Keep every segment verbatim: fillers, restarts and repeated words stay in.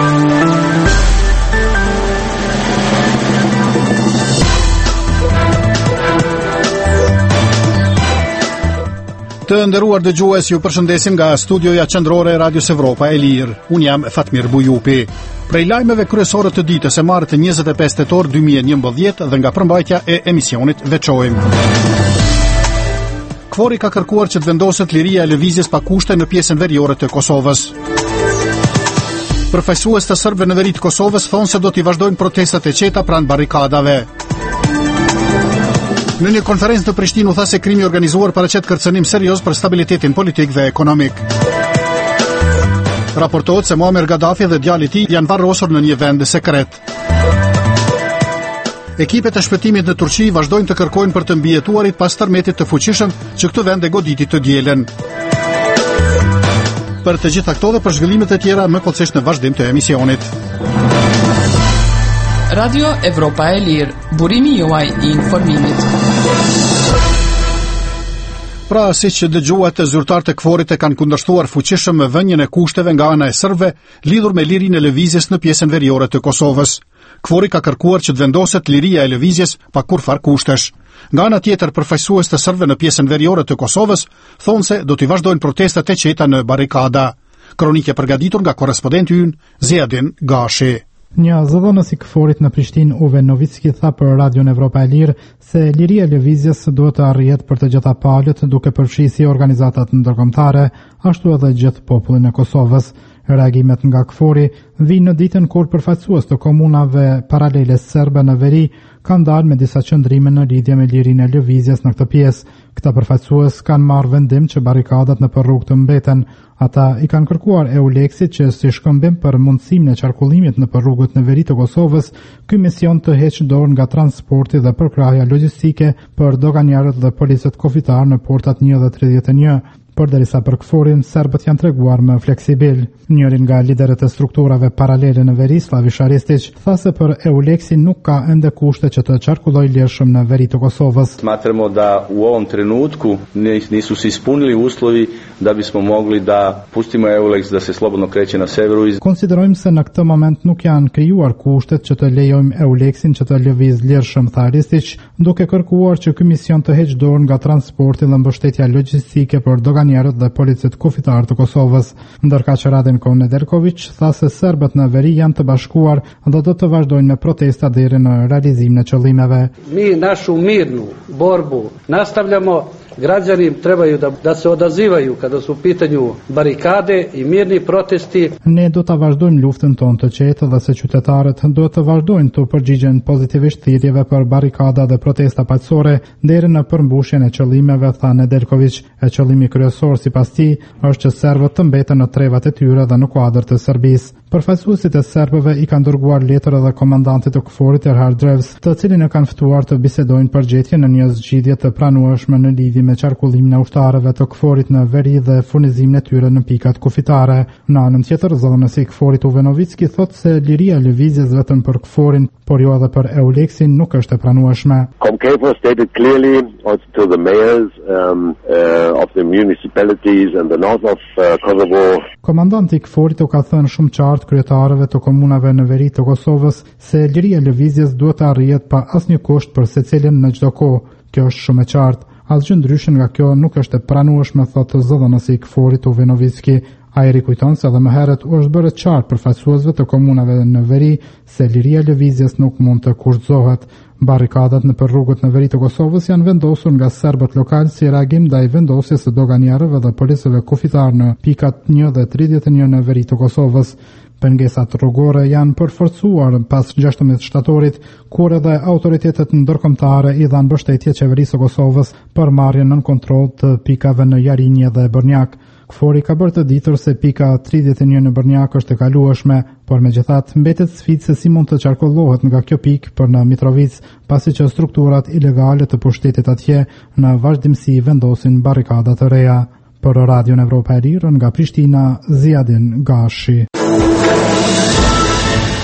Të nderuar dëgjues, ju përshëndesim nga studioja qendrore e Radios Evropa e Lirë. Unë jam Fatmir Bujupi. Prej lajmeve kryesore të ditës e martë njëzet e pesë tetor dy mijë e njëmbëdhjetë dhe nga përmbajtja e emisionit veçojmë. Kvori ka kërkuar që të vendoset liria e lëvizjes pa kushte në pjesën veriore të Kosovës. Përfaqësues të serbëve në veri të Kosovës thonë se do t'i vazhdojnë protestat e qeta pranë barrikadave. Në një konferencë në Prishtinë u tha se krimi organizuar paraqet kërcënim serioz për stabilitetin politik dhe ekonomik. Raportohet se Muammar Gaddafi dhe djali i tij janë varrosur në një vend sekret. Ekipet e shpëtimit në Turqi vazhdojnë të kërkojnë për të mbijetuarit pas tërmetit të fuqishëm që këtë vend e goditi të dielën. Për të gjitha këto dhe për zhvillimet e tjera më kollësisht në vazhdim të emisionit. Radio Evropa e Lirë, burimi juaj i informimit. Pra, si që dëgjuat, zyrtarët e kforit e kanë kundërshtuar fuqishëm me vënien e kushteve nga ana e serbëve lidhur me lirinë e lëvizjes në pjesën veriore të Kosovës. Kvori ka kërkuar që të vendoset liria e lëvizjes pa kurfar kushtesh. Nga ana tjetër, përfaqësues të serbëve në pjesën veriore të Kosovës thonë se do t'i vazhdojnë protestat e qeta në barrikada. Kronikë përgatitur nga korrespondenti ynë Ziadin Gashi. Një zëdhënës i këforit në Prishtinë, Uve Novicki, tha për Radion Evropa e Lirë se liria e lëvizjes duhet të arrihet për të gjitha palët, duke përfshirë si organizatat ndërkombëtare, ashtu edhe gjithë popullin e Kosovës. Reagimet nga këfori vinë në ditën kur përfaqësues të komunave paralele serbe në veri kanë dalë me disa qëndrime në lidhje me lirinë e lëvizjes në këtë pjesë. Këta përfaqësues kanë marrë vendim që barrikadat në për rrugë të mbeten. Ata i kanë kërkuar EULEX-it që si shkëmbim për mundësimin e qarkullimit në për rrugët në veri të Kosovës, ky mision të heqë dorë nga transporti dhe përkrahja logjistike për doganjarët dhe policët kufitar në portat një dhe tridhjetë e një. Përderisa për këforin, serbët janë treguar më fleksibil. Njërin nga liderët e strukturave paralele në veri, Slavish Aristić, tha se për EULEX-i nuk ka ende kushte që të qarkulloj lirshëm në veri të Kosovës. Smatramo da u ovom trenutku nisu se ispunili uslovi da bismo mogli da pustimo EULEX da se slobodno kreće na severu. Konsiderojmë se në këtë moment nuk janë krijuar kushtet që të lejojmë EULEX-in që të lëviz lirshëm, tha Aristić, duke kërkuar që ky mision të heqë dorë nga transporti dhe mbështetja logjistike për doganjarët dhe policët kufitar të Kosovës. Ndërka që Raden Nederković tha se serbët në veri janë të bashkuar dhe do të vazhdojnë me protesta deri në realizimin e qëllimeve. Mi našu mirnu borbu nastavljamo. Građani trebaju da, da se odazivaju kada su u pitanju barikade i mirni protesti. Ne do të vazhdojmë luftën tonë të qetë dhe se qytetarët do të vazhdojnë të përgjigjen pozitivisht thirrjeve për barikada dhe protesta paqësore deri në përmbushjen e qëllimeve, tha Nedeljković. E qëllimi kryesor sipas tij është që serbët të mbeten në trevat e tyre dhe në kuadër të Serbisë. Përfaqësuesit e serbëve i kanë dërguar letër edhe komandantit të këforit Erhard Drevs, të cilin e kanë ftuar të bisedojnë për gjetjen në një zgjidhje të pranueshme në lidhje me qarkullimin e ushtarëve të këforit në veri dhe furnizimin e tyre në pikat kufitare. Në anën tjetër, zëdhënësi i këforit Uve Novicki thotë se liria e lëvizjes vetëm për këforin, por jo edhe për EULEX-in nuk është e pranueshme. Komkefor stated clearly also to the mayors um, uh, of the municipalities and the north of uh, Kosovo. Komandanti i këforit u ka thënë shumë qartë kryetarëve të komunave në veri të Kosovës se liria e lëvizjes duhet të arrihet pa asnjë kusht për secilin në çdo kohë. Kjo është shumë e qartë. Asgjë ndryshe nga kjo nuk është e pranueshme, thotë zëdhënësi i këforit Uve Novicki. Ai rikujton se edhe më herët u është bërë qartë përfaqësuesve të komunave në veri se liria e lëvizjes nuk mund të kushtohet. Barrikadat në për rrugët në veri të Kosovës janë vendosur nga serbët lokal si reagim ndaj vendosjes së doganjarëve dhe policëve kufitar në pikat një dhe tridhjetë e një në veri të Kosovës. Pengesat rrugore janë përforcuar pas gjashtëmbëdhjetë shtatorit, kur edhe autoritetet ndërkombëtare i dhanë mbështetje qeverisë së Kosovës për marrjen nën kontroll të pikave në Jarinje dhe Bërnjak. Këfori ka bërë të ditur se pika tridhjetë e një në Bërnjak është e kalueshme, por megjithatë mbetet sfidë se si mund të qarkullohet nga kjo pikë për në Mitrovic, pasi që strukturat ilegale të pushtetit atje në vazhdimsi vendosin barrikada të reja. Për Radion Evropa e Lirë nga Prishtina, Ziadin Gashi.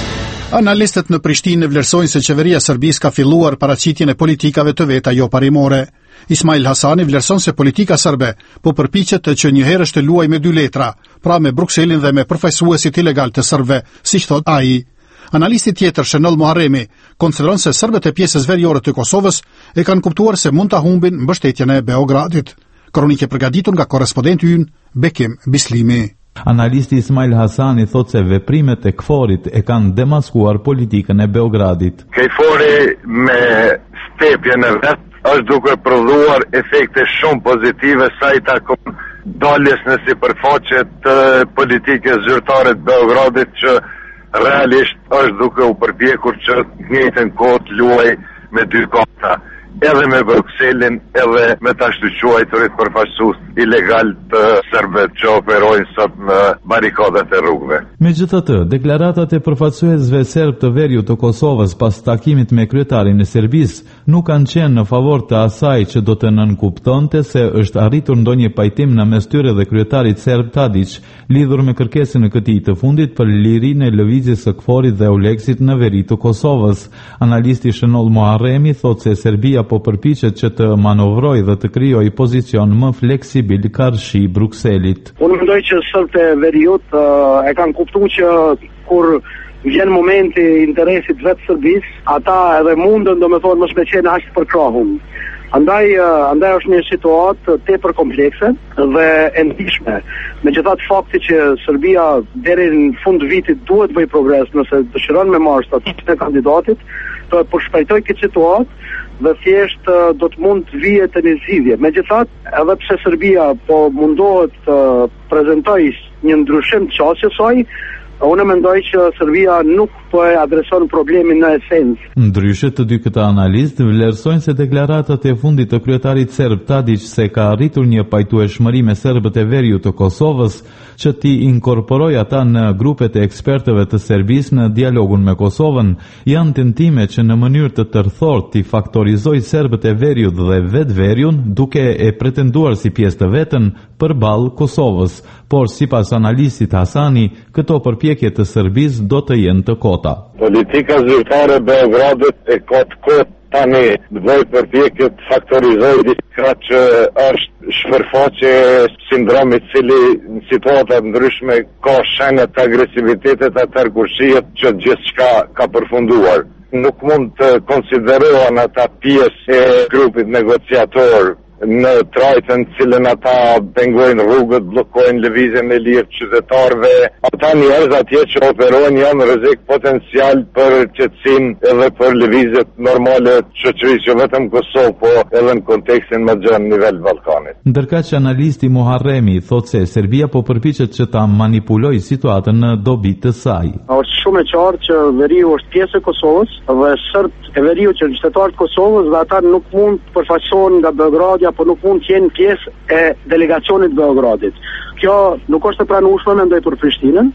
Analistët në Prishtinë vlerësojnë se qeveria e Serbisë ka filluar paraqitjen e politikave të veta jo parimore. Ismail Hasani vlerëson se politika serbe po përpiqet të që një herësh të luajë me dy letra, pra me Brukselin dhe me përfaqësuesit ilegal të serbëve, siç thot ai. Analisti tjetër Shenol Muharremi konsideron se serbët e pjesës veriore të Kosovës e kanë kuptuar se mund ta humbin mbështetjen e Beogradit. Kronikë e përgatitur nga korrespondenti ynë Bekim Bislimi. Analisti Ismail Hasani thot se veprimet e Kforit e kanë demaskuar politikën e Beogradit. Kfori me stepjen e vet është duke prodhuar efekte shumë pozitive sa i takon daljes në sipërfaqe të politikës zyrtare të Beogradit, që realisht është duke u përpjekur që në njëjtën kohë të luajë me dy karta, edhe me Brukselin, edhe me ta shtyquajturit përfaqësues ilegal të serbëve që operojnë sot në barikadat e rrugëve. Megjithatë, deklaratat e përfaqësuesve serb të veriut të Kosovës pas takimit me kryetarin e Serbisë nuk kanë qenë në favor të asaj që do të nënkuptonte se është arritur ndonjë pajtim në mes tyre dhe kryetarit serb Tadić lidhur me kërkesën e këtij të fundit për lirinë e lëvizjes së Kforit dhe Euleksit në veri të Kosovës. Analisti Shenol Muharremi thotë se Serbia po përpiqet që të manovrojë dhe të krijojë pozicion më fleksibil karshi Brukselit. Unë mendoj që serbët e veriut uh, e kanë kuptuar që kur vjen momenti i interesit vetë Serbisë, ata edhe mundën domethënë mos me qenë aq për krahun. Andaj, uh, andaj është një situatë tepër komplekse dhe e ndihshme. Megjithatë fakti që Serbia deri në fund të vitit duhet bëj progres nëse dëshiron me marrë statusin e kandidatit, të përshpejtoj këtë situatë dhe thjesht uh, do të mund të vijë të një zgjidhje. Megjithatë, edhe pse Serbia po mundohet të uh, prezantojë një ndryshim të çështjes saj, unë mendoj që Serbia nuk po e adreson problemin në esencë. Ndryshe të dy këta analistë vlerësojnë se deklaratat e fundit të kryetarit serb Tadić se ka arritur një pajtueshmëri me serbët e veriut të Kosovës që t'i inkorporoj ata në grupet e ekspertëve të Serbisë në dialogun me Kosovën, janë tentime që në mënyrë të tërthort t'i faktorizoj serbët e veriut dhe vetë veriun duke e pretenduar si pjesë të vetën përballë Kosovës, por sipas analistit Hasani, këto përpjekje të Serbisë do të jenë të kota. Politika zyrtare e Beogradit e ka të kotë tani të bëj përpjekje të faktorizoj diçka që është shpërfaqe sindromit cili në situata ndryshme ka shenjë të agresivitetit atë kur shihet që gjithçka ka përfunduar. Nuk mund të konsiderohen ata pjesë e grupit negociator në trajtën cilën ata pengojnë rrugët, blokojnë lëvizjen e lirë të qytetarëve. Ata njerëz atje që operojnë janë rrezik potencial për qetësinë edhe për lëvizjet normale të shoqërisë, jo vetëm Kosovë, po edhe në kontekstin më gjatë në nivel Ballkanit. Ndërkaq që analisti Muharremi thotë se Serbia po përpiqet që ta manipulojë situatën në dobi të saj. Është shumë e qartë që veriu është pjesë e Kosovës dhe serbët e veriut që janë qytetarë të Kosovës dhe ata nuk mund të përfaqësohen nga Beogradi apo nuk mund të jenë pjesë e delegacionit Beogradit. Kjo nuk është e pranueshme mendoj për Prishtinën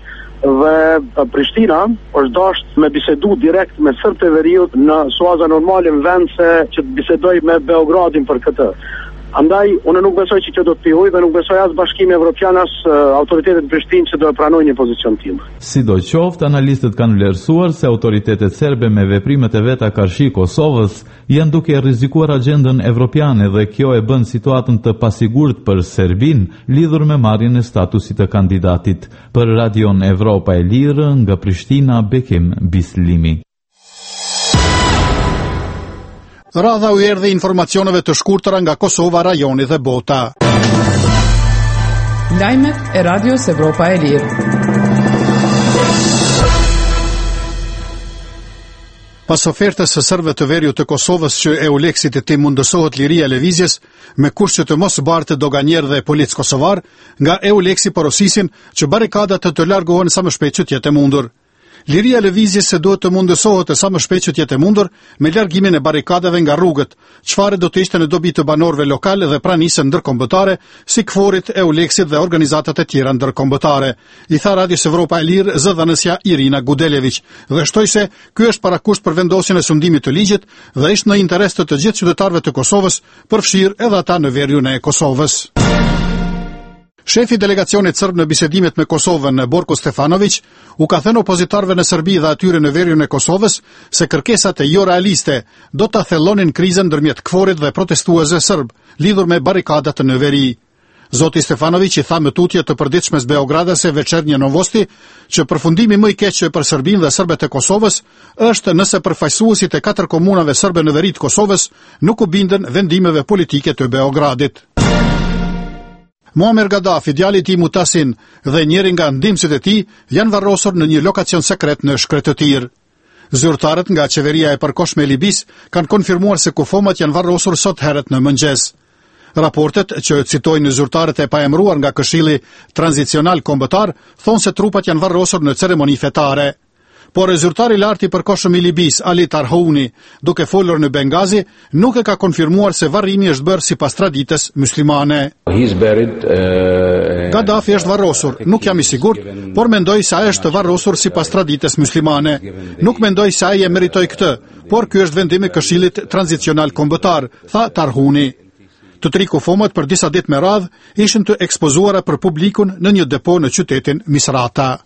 dhe Prishtina është dashur me bisedu direkt me serbët e veriut në suaza normale në vend se që të bisedoj me Beogradin për këtë. Andaj, unë nuk besoj që kjo do të pihoj dhe nuk besoj as Bashkimi Evropian as uh, autoritetet në Prishtinë që do e pranojnë një pozicion tim. Sidoqoftë, analistët kanë vlerësuar se autoritetet serbe me veprimet e veta karshi Kosovës janë duke rrezikuar agjendën evropiane dhe kjo e bën situatën të pasigurt për Serbinë lidhur me marrjen e statusit të kandidatit. Për Radion Evropa e Lirë nga Prishtina, Bekim Bislimi. Radha u erdhi informacioneve të shkurtëra nga Kosova, rajoni dhe bota. Lajmet e Radios Evropa e Lirë. Pas ofertës së serbëve të veriut të Kosovës që Euleksit e tij mundësohet liria e lëvizjes me kusht që të mos bartë doganierë dhe polic kosovar, nga Euleksi porosisin që barikadat të të largohen sa më shpejt që të jetë e mundur. Liria e lëvizjes se duhet të mundësohet sa më shpejt që të jetë e mundur me largimin e barikadave nga rrugët, çfarë do të ishte në dobi të banorëve lokal dhe pranisë ndërkombëtare, si Kforit, Euleksit dhe organizatat e tjera ndërkombëtare. I tha Radios Evropa e Lirë zëdhënësja Irina Gudelević dhe shtoi se ky është parakusht për vendosjen e sundimit të ligjit dhe është në interes të të gjithë qytetarëve të Kosovës, përfshirë edhe ata në veriun e Kosovës. Shefi delegacionit sërb në bisedimet me Kosovën, Borko Stefanović, u ka thënë opozitarëve në Serbi dhe atyre në veriun e Kosovës se kërkesat e jo realiste do ta thellonin krizën ndërmjet kforit dhe protestuesve serb, lidhur me barikadat në veri. Zoti Stefanović i tha më tutje të përditshme s Beogradase Večernje Novosti që përfundimi më i keq për Serbinë dhe serbët e Kosovës është nëse përfaqësuesit e katër komunave serbe në veri të Kosovës nuk u bindën vendimeve politike të Beogradit. Muammar Gaddafi, djali i tij Mutasin dhe njëri nga ndihmësit e tij janë varrosur në një lokacion sekret në Shkretëtir. Zyrtarët nga qeveria e përkohshme e Libis kanë konfirmuar se kufomat janë varrosur sot herët në mëngjes. Raportet që citojnë zyrtarët e paemëruar nga Këshilli Tranzicional Kombëtar thonë se trupat janë varrosur në ceremoni fetare. Por zyrtari i lartë i përkohshëm i Libis, Ali Tarhouni, duke folur në Bengazi, nuk e ka konfirmuar se varrimi është bërë sipas traditës muslimane. Gaddafi është varrosur, nuk jam i sigurt, por mendoj se ai është varrosur sipas traditës muslimane. Nuk mendoj se ai e meritoi këtë, por ky është vendim i Këshillit Tranzicional Kombëtar, tha Tarhouni. Të tri kufomat për disa ditë me radhë ishin të ekspozuara për publikun në një depo në qytetin Misrata.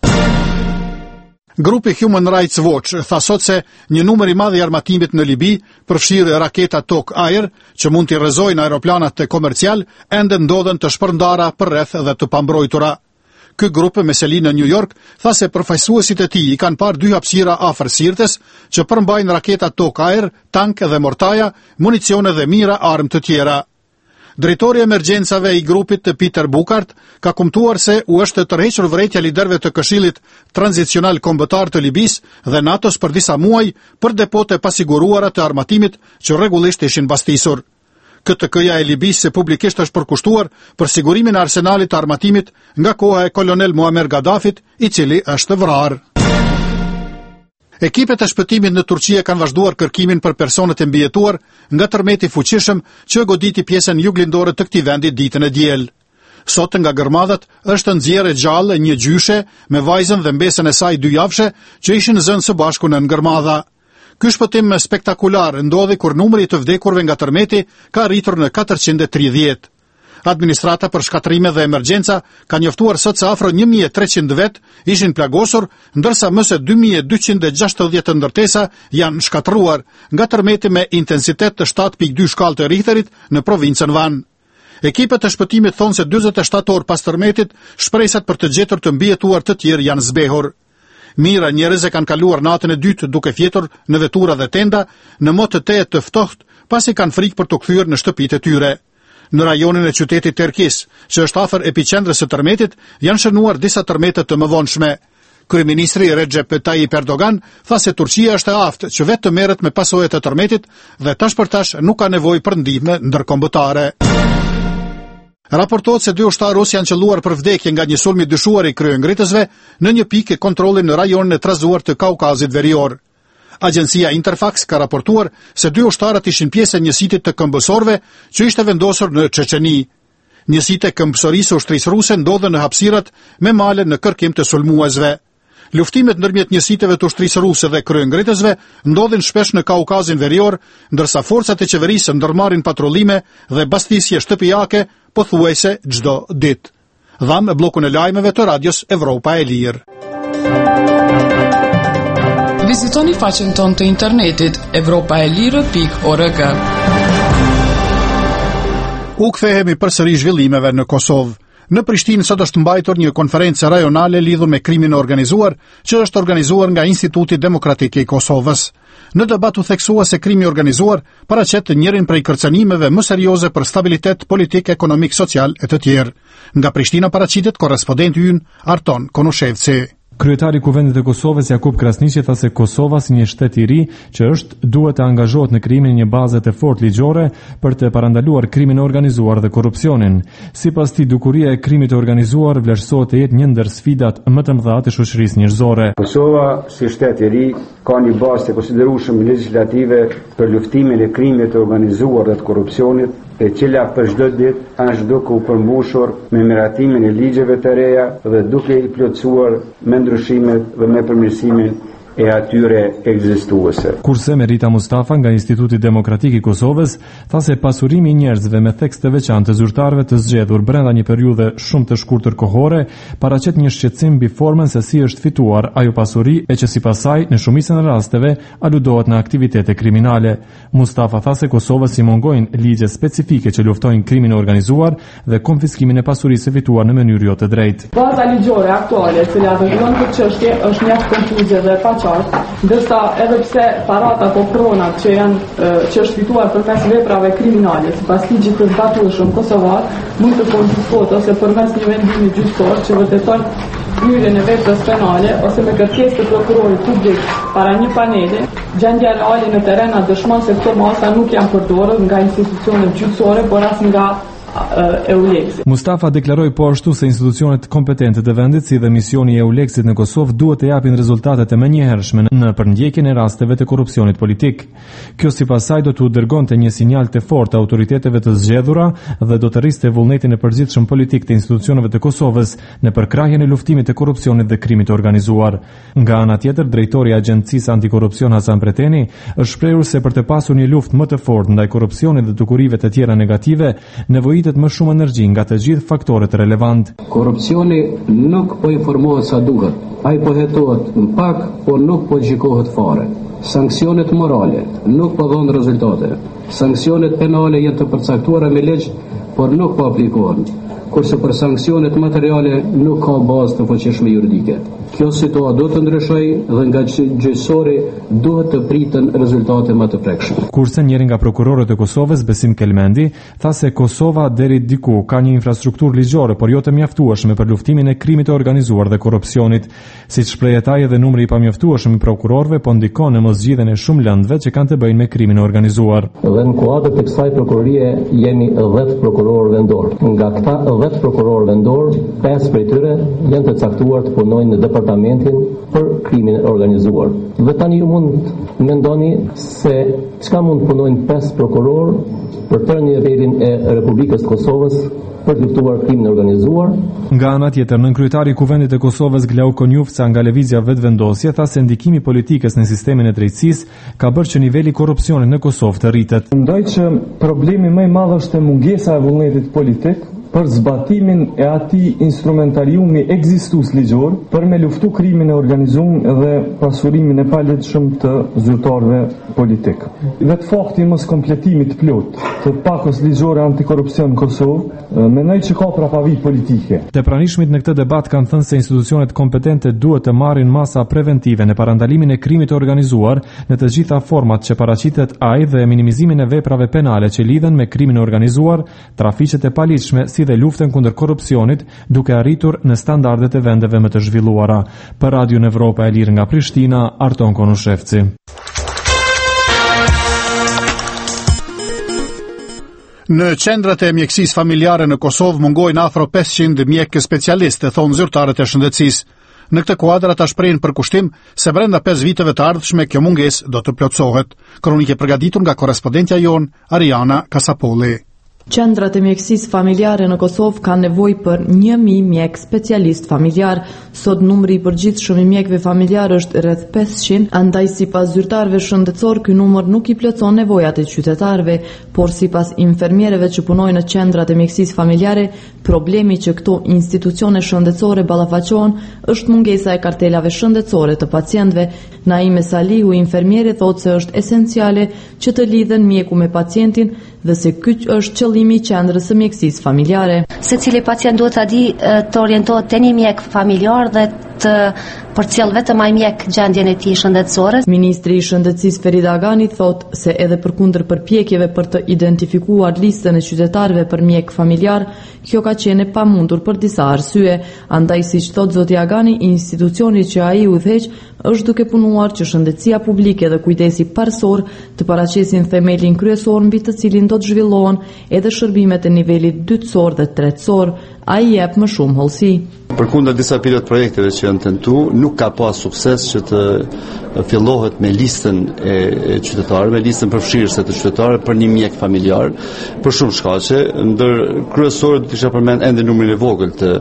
Grupi Human Rights Watch tha sot se një numër i madh i armatimit në Libi, përfshirë raketa tok-ajër, që mund t'i rrezojnë aeroplanat komercial, ende ndodhen të shpërndara përreth dhe të pambrojtura. Ky grup me seli në New York tha se përfaqësuesit e tij i kanë parë dy hapësira afër Sirtes që përmbajnë raketa tok-ajër, tank dhe mortaja, municione dhe mira armë të tjera. Drejtori i emergjencave i grupit të Peter Bukart ka kumtuar se u është tërhequr vërejtja liderëve të Këshillit Tranzicional Kombëtar të Libis dhe NATO-s për disa muaj për depote pasiguruara të armatimit që rregullisht ishin mbastisur. K T K-ja e Libis se publikisht është përkushtuar për sigurimin e arsenalit të armatimit nga koha e kolonel Muammar Gaddafit, i cili është vrarë. Ekipet e shpëtimit në Turqi kanë vazhduar kërkimin për personat e mbijetuar nga tërmeti fuqishëm që goditi pjesën juglindore të këtij vendi ditën e diel. Sot nga gërmadhat është nxjerrë gjallë një gjyshe me vajzën dhe mbesën e saj dyjavshe që ishin zënë së bashku në ngërmadha. Ky shpëtim spektakular ndodhi kur numri i të vdekurve nga tërmeti ka arritur në katërqind e tridhjetë. Administrata për shkatrime dhe emergjenca ka njoftuar sot se afro një mijë e treqind vet ishin plagosur, ndërsa më së dy mijë e dyqind e gjashtëdhjetë ndërtesa janë shkatruar nga tërmeti me intensitet të shtatë pikë dy shkallë të Richterit në provincën Van. Ekipet e shpëtimit thonë se dyzet e shtatë orë pas tërmetit, shpresat për të gjetur të mbijetuar të tjerë janë zbehur. Mira njerëz e kanë kaluar natën e dytë duke fjetur në vetura dhe tenda në motë të tejet të ftohtë, pasi kanë frikë për të kthyer në shtëpitë e tyre. Në rajonin e qytetit Terkis, që është afër epiqendrës së tërmetit, janë shënuar disa tërmete të mëvonshme. Kryeministri Recep Tayyip Erdogan tha se Turqia është e aftë që vetë të merret me pasojat e tërmetit dhe tash për tash nuk ka nevojë për ndihmë ndërkombëtare. Raportohet se dy ushtarë rus janë qelluar për vdekje nga një sulm i dyshuar i kryengritësve në një pikë kontrolli në rajonin e trazuar të Kaukazit Verior. Agjencia Interfax ka raportuar se dy ushtarët ishin pjesë e njësitit të këmbësorëve që ishte vendosur në Çeçeni. Njësitë e këmbësorisë ushtrisë ruse ndodhen në hapësirat me male në kërkim të sulmuesve. Luftimet ndërmjet njësiteve të ushtrisë ruse dhe kryengritësve ndodhin shpesh në Kaukazin Verior, ndërsa forcat e qeverisë ndërmarrin patrullime dhe bastisje shtëpiake pothuajse çdo ditë. Dham bllokun e lajmeve të Radios Evropa e Lirë. Vizitoni faqen tonë të internetit evropaelire pikë org. U kthehemi përsëri zhvillimeve në Kosovë. Në Prishtinë sot është mbajtur një konferencë rajonale lidhur me krimin e organizuar, që është organizuar nga Instituti Demokratik i Kosovës. Në debat u theksua se krimi organizuar paraqet njërin prej kërcënimeve më serioze për stabilitet politik, ekonomik, social e të tjerë. Nga Prishtina paraqitet korrespondenti ynë Arton Konushevci. Kryetari i Kuvendit të Kosovës Jakub Krasniqi tha se Kosova si një shtet i ri që është duhet të angazhohet në krijimin e një baze të fortë ligjore për të parandaluar krimin e organizuar dhe korrupsionin. Sipas tij, dukuria e krimit të organizuar vlerësohet të jetë një ndër sfidat më të mëdha të shoqërisë njerëzore. Kosova si shtet i ri ka një bazë të konsiderueshme legislative për luftimin e krimit të organizuar dhe të korrupsionit, e cila për çdo ditë është duke u përmbushur me miratimin e ligjeve të reja dhe duke i plotësuar me ndryshimet dhe me përmirësimin e atyre ekzistuese. Kurse Merita Mustafa nga Instituti Demokratik i Kosovës tha se pasurimi i njerëzve me theks të veçantë të zyrtarëve të zgjedhur brenda një periudhe shumë të shkurtër kohore paraqet një shqetësim mbi formën se si është fituar ajo pasuri e që sipas saj në shumicën e rasteve aludohet në aktivitete kriminale. Mustafa tha se Kosovës i mungojnë ligje specifike që luftojnë krimin e organizuar dhe konfiskimin e pasurisë fituar në mënyrë jo të drejtë. Baza ligjore aktuale që ja rregullon këtë çështje është mjaft konfuze dhe pa qartë, ndërsa edhe pse parat apo pronat që janë që është fituar përmes veprave kriminale sipas ligjit të zbatueshëm kosovar mund të konfiskohet ose përmes një vendimi gjyqësor që vërteton hyrjen e veprës penale ose me kërkesë të prokurorit publik para një paneli, gjendja reale në terren dëshmon se këto masa nuk janë përdorur nga institucionet gjyqësore, por as nga EULEX. Mustafa deklaroi po ashtu se institucionet kompetente të vendit si dhe misioni i EULEX-it në Kosovë duhet të japin rezultatet e menjëhershme në përndjekjen e rasteve të korrupsionit politik. Kjo sipas saj do t'u dërgonte një sinjal të fortë autoriteteve të zgjedhura dhe do të rriste vullnetin e përgjithshëm politik të institucioneve të Kosovës në përkrahjen e luftimit të korrupsionit dhe krimit të organizuar. Nga ana tjetër, drejtori i Agjencisë Antikorrupsion Hasan Preteni është shprehur se për të pasur një luftë më të fortë ndaj korrupsionit dhe dukurive të tjera negative, nevojë më shumë energji nga të gjithë faktorët relevant. Korrupsioni nuk po informohet sa duhet. Ai po hetohet në pak, por nuk po gjikohet fare. Sanksionet morale nuk po dhon rezultate. Sanksionet penale janë të përcaktuara me ligj, por nuk po aplikohen. Kurse për sanksionet materiale nuk ka bazë të fuqishme juridike. Kjo situatë do të ndryshojë dhe nga gjyqësori duhet të priten rezultate më të prekshme. Kurse njëri nga prokurorët e Kosovës, Besim Kelmendi, tha se Kosova deri diku ka një infrastrukturë ligjore, por jo të mjaftueshme për luftimin e krimit të organizuar dhe korrupsionit. Siç shprehet ai, edhe numri i pamjaftueshëm i prokurorëve po ndikon në mosgjidhjen e shumë lëndëve që kanë të bëjnë me krimin e organizuar. Dhe në kuadër të kësaj prokurorie jemi dhjetë prokurorë vendor. Nga këta dhjetë prokurorë vendor, pesë prej tyre janë të caktuar të punojnë në departamentin për krimin e organizuar. Dhe tani ju mund mendoni se çka mund punojnë pesë prokurorë për tërë nivelin e Republikës të Kosovës për të luftuar krimin e organizuar. Nga ana tjetër, nënkryetari i Kuvendit të Kosovës Glau Konjufca nga lëvizja vetëvendosje tha se ndikimi politikës në sistemin e drejtësisë ka bërë që niveli i korrupsionit në Kosovë të rritet. Mendoj që problemi më i madh është mungesa e vullnetit politik për zbatimin e atij instrumentariumi ekzistues ligjor për me luftu krimin e organizuar dhe pasurimin e palegjshëm të zyrtarëve politik. Dhe të fakti mos kompletimit plot të pakos ligjore antikorrupsion në Kosovë, mendoj që ka prapavi politike. Të pranishmit në këtë debat kanë thënë se institucionet kompetente duhet të marrin masa preventive në parandalimin e krimit të organizuar në të gjitha format që paraqitet ai dhe minimizimin e veprave penale që lidhen me krimin e organizuar, trafiqet e paligjshme si dhe luftën kundër korrupsionit, duke arritur në standardet e vendeve më të zhvilluara. Për Radion Evropa e Lirë nga Prishtina, Arton Konushevci. Në qendrat e mjekësisë familjare në Kosovë mungojnë afro pesëqind mjekë specialistë, thonë zyrtarët e shëndetësisë. Në këtë kuadër ata shprehin përkushtim se brenda pesë viteve të ardhshme kjo mungesë do të plotësohet. Kronikë përgatitur nga korrespondentja jon Ariana Kasapolli. Qendrat e mjekësisë familjare në Kosovë kanë nevojë për një mijë mjek specialist familjar. Sot numri i përgjithshëm i mjekëve familjar është rreth pesëqind, andaj sipas zyrtarëve shëndetësor ky numër nuk i plotëson nevojat e qytetarëve, por sipas infermierëve që punojnë në qendrat e mjekësisë familjare, problemi që këto institucione shëndetësore ballafaqohen është mungesa e kartelave shëndetësore të pacientëve. Naime Salihu, infermiere, thotë se është esenciale që të lidhen mjeku me pacientin dhe se ky është qëllimi i qendrës së mjekësisë familjare. Secili pacient duhet ta di të orientohet te një mjek familjar dhe të përcjell vetëm ai mjek gjendjen e tij shëndetësore. Ministri i Shëndetësisë Ferida Agani thotë se edhe përkundër përpjekjeve për të identifikuar listën e qytetarëve për mjek familjar, kjo ka qenë e pamundur për disa arsye. Andaj, siç thotë zoti Agani, institucioni që ai udhëheq është duke punuar që shëndetësia publike dhe kujdesi parsor të paraqesin themelin kryesor mbi të cilin do të zhvillohen edhe shërbimet e nivelit dytësor dhe tretësor. Ai jep më shumë hollësi. Përkundër disa pilot projekteve që janë tentuar, nuk ka pas sukses që të fillohet me listën e qytetarëve, listën përfshirëse të qytetarëve për një mjek familjar, për shumë shkaqe, ndër kryesorët do të isha përmend ende numrin e vogël të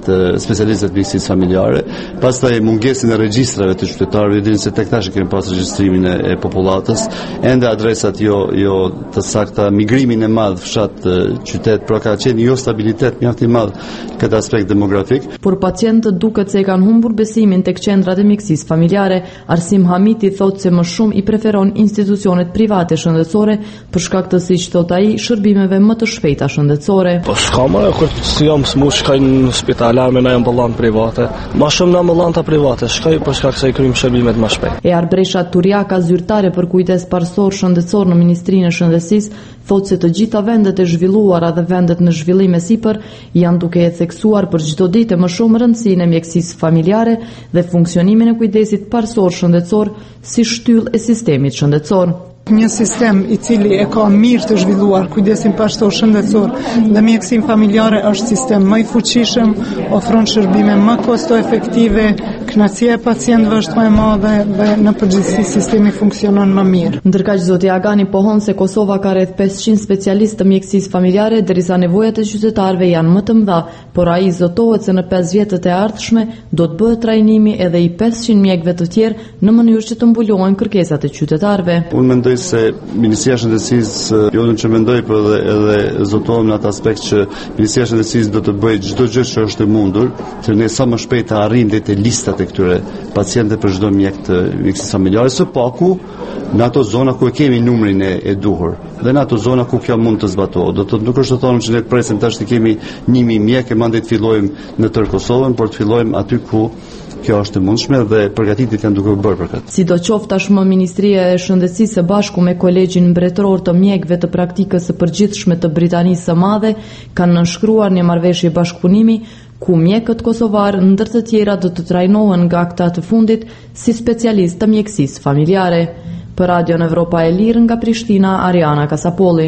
të specialistëve të mjekësisë familjare, pastaj mungesën e regjistrave të qytetarëve, dini se tek tash kemi pas regjistrimin e, e popullatës, ende adresat jo jo të sakta, migrimin e madh fshat qytet, pra ka qenë jo stabilitet mjaft i madh këtë aspekt demografik. Por pacientët duket se e kanë humbur besimin tek qendrat e mjekësisë familjare. Arsim Hamiti thotë se më shumë i preferon institucionet private shëndetësore për shkak të, siç thot ai, shërbimeve më të shpejta shëndetësore. Po s'ka më kur si jam smuç shkoj në spitale me në ambulant private. Më shumë në ambulanta private shkoj për shkak se i kryjm shërbimet më shpejt. E Arbresha Turiaka, zyrtare për kujdes parsor shëndetësor në Ministrinë e Shëndetësisë, thotë se të gjitha vendet e zhvilluara dhe vendet në zhvillim e sipër janë duke e theksuar për çdo ditë më shumë rëndësinë e mjekësisë familjare dhe funksionimin e kujdesit parsor shëndetësor si shtyllë e sistemit shëndetësor. Një sistem i cili e ka mirë të zhvilluar kujdesin parsor shëndetësor dhe mjekësinë familjare është sistem më i fuqishëm, ofron shërbime më kosto efektive, kënaqësia e pacientëve është më e madhe dhe në përgjithësi sistemi funksionon më mirë. Ndërkaq zoti Agani pohon se Kosova ka rreth pesëqind specialistë të mjekësisë familjare, derisa nevojat e qytetarëve janë më të mëdha, por ai zotohet se në pesë vjetët e ardhshme do të bëhet trajnimi edhe i pesëqind mjekëve të tjerë në mënyrë që të mbulohen kërkesat e qytetarëve. Unë mendoj se Ministria e Shëndetësisë, jo vetëm që mendoj, por edhe, edhe zotohem në atë aspekt që Ministria e Shëndetësisë do të bëjë çdo gjë që është e mundur, që ne sa më shpejt të arrijmë deri te listat e këtyre pacientëve për çdo mjek të mjekësisë familjare, së paku në ato zona ku e kemi numrin e, e duhur dhe në ato zona ku kjo mund të zbatohet. Do të nuk është të thonë që ne presim tash të kemi një mijë mjekë, mandej të fillojmë në tërë Kosovën, por të fillojmë aty ku kjo është e mundshme dhe përgatitjet janë duke u bërë për këtë. Sidoqoftë tashmë Ministria e Shëndetësisë së bashku me Kolegjin Mbretëror të Mjekëve të Praktikës së Përgjithshme të Britanisë së Madhe kanë nënshkruar një marrëveshje bashkëpunimi ku mjekët kosovar ndër të tjera do të trajnohen nga këta të fundit si specialistë të mjekësisë familjare. Për Radio Evropa e Lirë nga Prishtina, Ariana Kasapolli.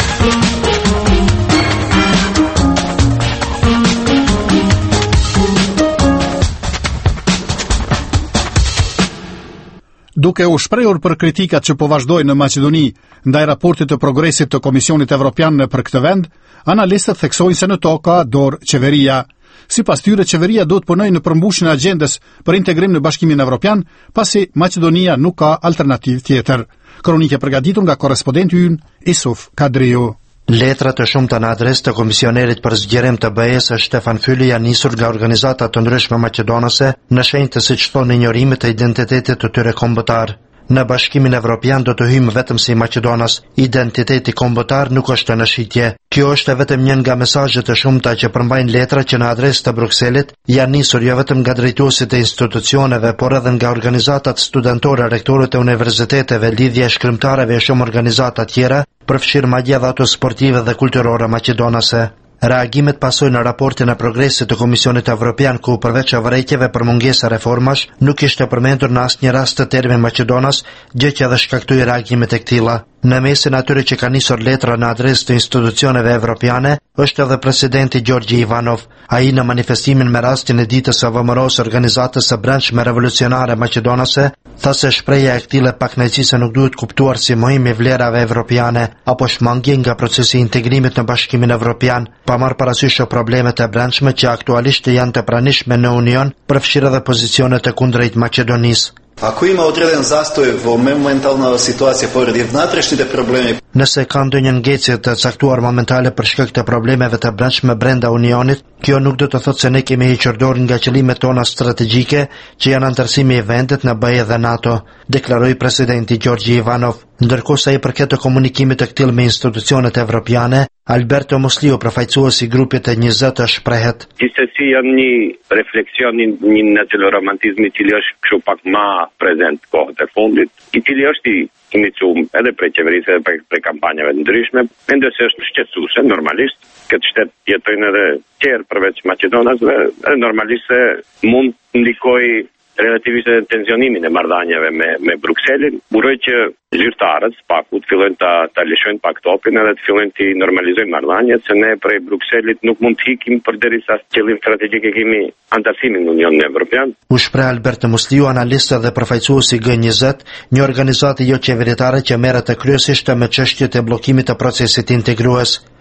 Duke u shprehur për kritikat që po vazhdojnë në Maqedoni ndaj raportit të progresit të Komisionit Evropian për këtë vend, analistët theksojnë se në to ka dorë qeveria. Sipas tyre, qeveria do të punojë në përmbushjen e agjendës për integrim në Bashkimin Evropian, pasi Maqedonia nuk ka alternativë tjetër. Kronike përgatitur nga korrespondenti ynë Isuf Kadriu. Letra të shumta në adresë të komisionerit për zgjerim të B E-s Stefan Fyli janë nisur nga organizata të ndryshme maqedonase në shenjë të, siç thonë, injorimit të identitetit të tyre kombëtar. Në Bashkimin Evropian do të hyjmë vetëm si Maqedonas, identiteti kombëtar nuk është në shitje. Kjo është vetëm një nga mesazhet e shumta që përmbajnë letra që në adresë të Brukselit janë nisur jo vetëm nga drejtuesit e institucioneve, por edhe nga organizatat studentore, rektorët e universiteteve, lidhje shkrimtarëve e shumë organizata tjera, përfshirë madje edhe ato sportive dhe kulturore maqedonase. Reagimet pasojnë në raportin e progresit të Komisionit Evropian, ku përveç vërejtjeve për mungesa reformash, nuk ishte përmendur në asnjë rast të termi Maqedonas, gjë që edhe shkaktoi reagimet e këtilla. Në mesin atyre që ka nisur letra në adresë të institucioneve evropiane është edhe presidenti Gjorgji Ivanov. Ai në manifestimin me rastin e ditës së vëmëros organizatës së brendshme revolucionare maqedonase tha se shprehja e këtij pakënaqësie nuk duhet kuptuar si mohim i vlerave evropiane apo shmangje nga procesi i integrimit në Bashkimin Evropian, pa marrë parasysh problemet e brendshme që aktualisht janë të pranishme në Union, përfshirë edhe pozicionet e kundrejt Maqedonisë. Ako ima određen zastoj vo momentalna situacija pored vnatрешните problemi. Nëse ka ndonjë ngecje të caktuar momentale për shkak të problemeve të brendshme brenda Unionit, kjo nuk do të thotë se ne kemi hequr dorë nga qëllimet tona strategjike që janë anëtarësimi i vendit në B E dhe NATO, deklaroi presidenti Gjorgji Ivanov. Ndërkohë sa i përket të komunikimit të këtij me institucionet evropiane, Alberto Musliu, përfaqësuesi i grupit të njëzet, shprehet. Gjithsesi janë një refleksion, një nacional-romantizmi i cili është kështu pak më prezent kohët e fundit, i cili është i iniciuar edhe prej qeverisë edhe prej, prej kampanjave të ndryshme, mendoj se është shqetësuese normalisht. Këtë shtet jetojnë edhe tjerë përveç Maqedonasve, edhe normalisht se mund të ndikojë relativisht edhe tensionimin e marrëdhënieve me me Brukselin. Uroj që zyrtarët paku të fillojnë ta ta lëshojnë pak topin edhe të fillojnë të normalizojnë marrëdhëniet, se ne prej Brukselit nuk mund të ikim përderisa qëllim strategjik e kemi anëtarësimin në Unionin Evropian. U shpreh Alberto Musliu, analist dhe përfaqësuesi i G njëzet, një organizatë jo qeveritare që merret kryesisht me çështjet e bllokimit të procesit integrues.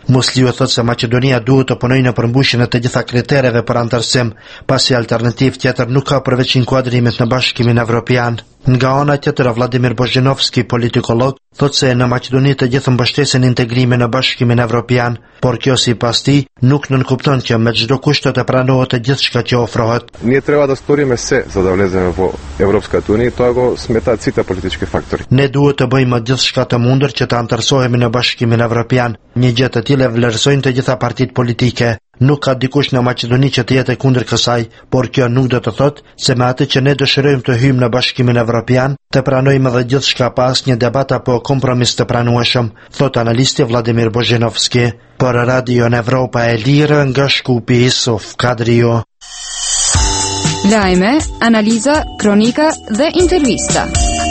Musliu thot se Maqedonia duhet të punojë në përmbushjen e të gjitha kritereve për antarësim, pasi alternativë tjetër nuk ka përveç inkuadrimit në Bashkimin Evropian. Nga ana tjetër, Vladimir Bozhinovski, politikolog, thot se në Maqedoni të gjithë mbështesin integrimin në Bashkimin Evropian, por kjo sipas tij nuk nënkupton që me çdo kusht të pranohet të gjithçka që ofrohet. Ние трябва да сториме се за да влеземе во Европската унија, тоа го сметаат сите политички фактори. Ne duhet të bëjmë gjithçka të mundur që të antarësohemi në Bashkimin Evropian. Një gjë të tillë vlerësojnë të gjitha partitë politike. Nuk ka dikush në Maqedoni që të jetë kundër kësaj, por kjo nuk do të thotë se me atë që ne dëshirojmë të hyjmë në Bashkimin Evropian, të pranojmë edhe gjithçka pa asnjë debat apo kompromis të pranueshëm, thot analisti Vladimir Bozhinovski. Për Radio Evropa e Lirë nga Shkupi Isuf Kadrio. Lajme, analiza, kronika dhe intervista.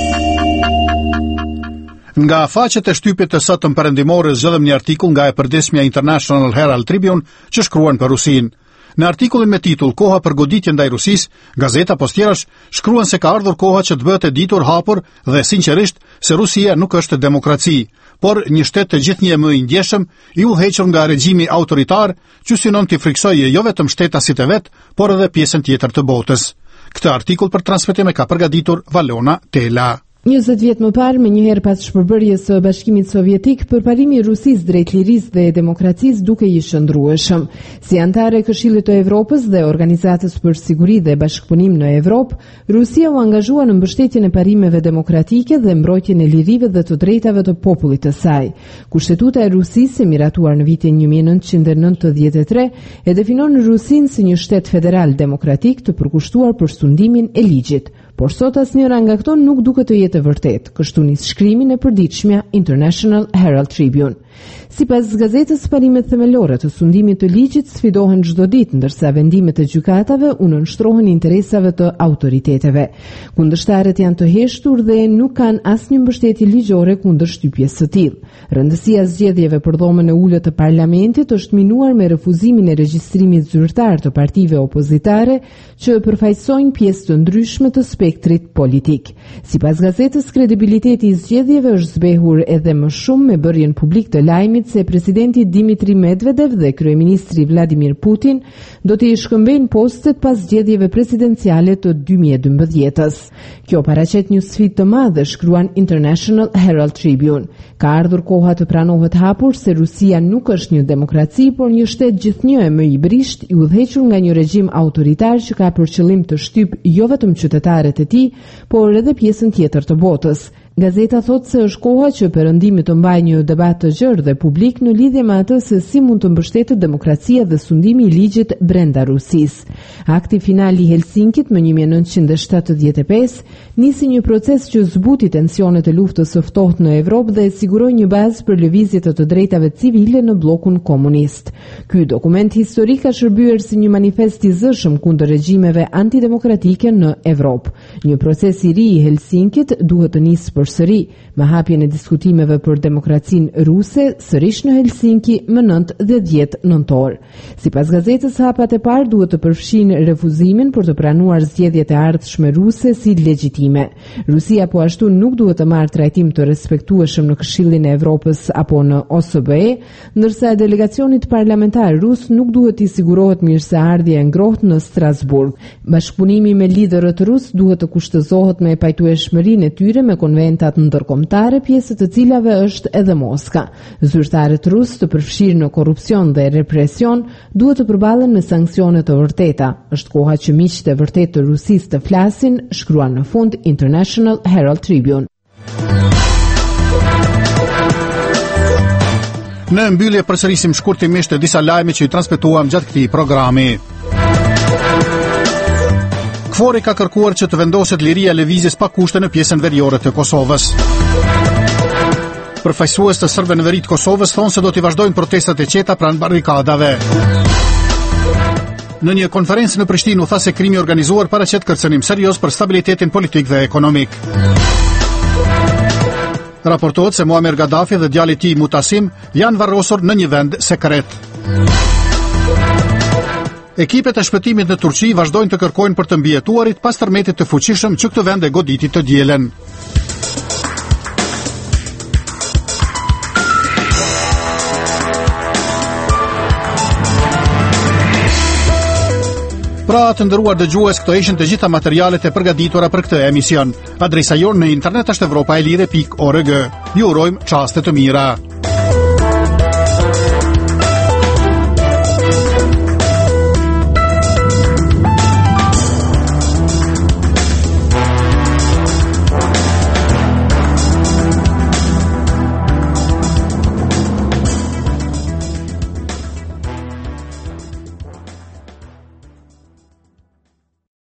Nga faqet e shtypit të sotëm perëndimore zgjedhëm një artikull nga e përdesmja International Herald Tribune që shkruan për Rusinë. Në artikullin me titull Koha për goditje ndaj Rusisë, gazeta pas tjerash shkruan se ka ardhur koha që të bëhet e ditur hapur dhe sinqerisht se Rusia nuk është demokraci, por një shtet të gjithnjë më i ndjeshëm, i udhëhequr nga regjimi autoritar, që synon të friksojë jo vetëm shtetasit e vet, por edhe pjesën tjetër të botës. Këtë artikull për transmetim e ka përgatitur Valona Tela. njëzet vjet më parë, me njëherë pas shpërbërjes së Bashkimit Sovjetik, përparimi i Rusisë drejt lirisë dhe demokracisë duke i shndrueshëm. Si antare e Këshillit të Evropës dhe Organizatës për Siguri dhe Bashkëpunim në Evropë, Rusia u angazhua në mbështetjen e parimeve demokratike dhe mbrojtjen e lirive dhe të drejtave të popullit të saj. Kushtetuta e Rusisë, e miratuar në vitin një mijë e nëntëqind e nëntëdhjetë e tre, e definon Rusinë si një shtet federal demokratik të përkushtuar për sundimin e ligjit. Por sot asnjëra nga këto nuk duket të jetë e vërtetë, kështu nis shkrimin e përditshmja International Herald Tribune. Sipas gazetës, parimet themelore të sundimit të ligjit sfidohen çdo ditë, ndërsa vendimet e gjykatave u nënshtrohen interesave të autoriteteve. Kundërshtarët janë të heshtur dhe nuk kanë asnjë mbështetje ligjore kundër shtypjes së tillë. Rëndësia e zgjedhjeve për dhomën e ulët të parlamentit është minuar me refuzimin e regjistrimit zyrtar të partive opozitare që përfaqësojnë pjesë të ndryshme të spektrit politik. Sipas gazetës, kredibiliteti i zgjedhjeve është zbehur edhe më shumë me bërjen publik të lajmit se presidenti Dimitri Medvedev dhe kryeministri Vladimir Putin do të i shkëmbejnë postet pas zgjedhjeve presidenciale të dy mijë e dymbëdhjetës. Kjo paraqet një sfidë të madhe, shkruan International Herald Tribune. Ka ardhur koha të pranohet hapur se Rusia nuk është një demokraci, por një shtet gjithnjë më i brisht, i udhëhequr nga një regjim autoritar që ka për qëllim të shtyp jo vetëm qytetarët e tij, por edhe pjesën tjetër të botës. Gazeta thot se është koha që Perëndimi të mbajë një debat të gjerë dhe publik në lidhje me atë se si mund të mbështetet demokracia dhe sundimi i ligjit brenda Rusisë. Akti final i Helsinkit më një mijë e nëntëqind e shtatëdhjetë e pesë nisi një proces që zbuti tensionet e luftës së ftohtë në Evropë dhe siguroi një bazë për lëvizje të të drejtave civile në bllokun komunist. Ky dokument historik ka shërbyer si një manifest i zëshëm kundër regjimeve antidemokratike në Evropë. Një proces i ri i Helsinkit duhet të nisë për sëri, me hapjen e diskutimeve për demokracinë ruse, sërish në Helsinki më nëntë dhe dhjetë nëntor. Sipas gazetës, hapat e parë duhet të përfshinë refuzimin për të pranuar zgjedhjet e ardhshme ruse si legjitime. Rusia po ashtu nuk duhet të marrë trajtim të respektueshëm në Këshillin e Evropës apo në O S B E, ndërsa delegacionit parlamentar rus nuk duhet t'i sigurohet mirëseardhje e ngrohtë në Strasburg. Bashkëpunimi me liderët rus duhet të kushtëzohet me pajtueshmërinë e tyre me konventat ndërkombëtare, pjesë të cilave është edhe Moska. Zyrtarët rus të përfshirë në korrupsion dhe represion duhet të përballen me sanksione të vërteta. Është koha që miqtë e vërtetë të Rusisë të flasin, shkruan në fund International Herald Tribune. Në mbyllje përsërisim shkurtimisht disa lajme që i transmetuam gjatë këtij programi. Kvori ka kërkuar që të vendoset liria e lëvizjes pa kushte në pjesën veriore të Kosovës. Përfaqësues të serbëve në veri të Kosovës thonë se do t'i vazhdojnë protestat e qeta pranë barrikadave. Në një konferencë në Prishtinë u tha se krimi organizuar paraqet kërcënim serioz për stabilitetin politik dhe ekonomik. Raportohet se Muammar Gaddafi dhe djali i tij Mutasim janë varrosur në një vend sekret. Ekipet e shpëtimit në Turqi vazhdojnë të kërkojnë për të mbijetuarit pas tërmetit të fuqishëm që këtë vend e goditi të dielen. Pra të nderuar dëgjues, këto ishin të gjitha materialet e përgatitura për këtë emision. Adresa jonë në internet është evropaelire pikë org. Ju urojmë çaste të mira.